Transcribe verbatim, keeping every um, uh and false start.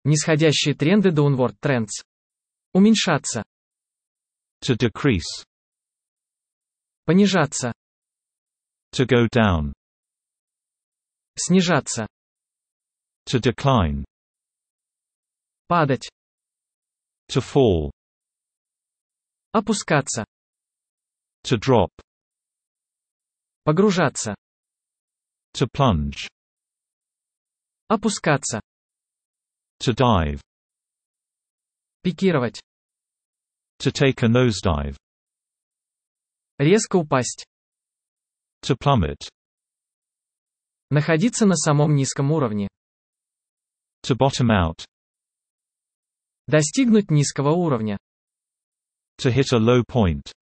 Нисходящие тренды downward trends. Уменьшаться. To decrease. Понижаться. To go down. Снижаться. To decline. Падать. To fall. Опускаться. To drop. Погружаться. To plunge. Опускаться. To dive. Пикировать. To take a nosedive. Резко упасть. To plummet. Находиться на самом низком уровне. To bottom out. Достигнуть низкого уровня. To hit a low point.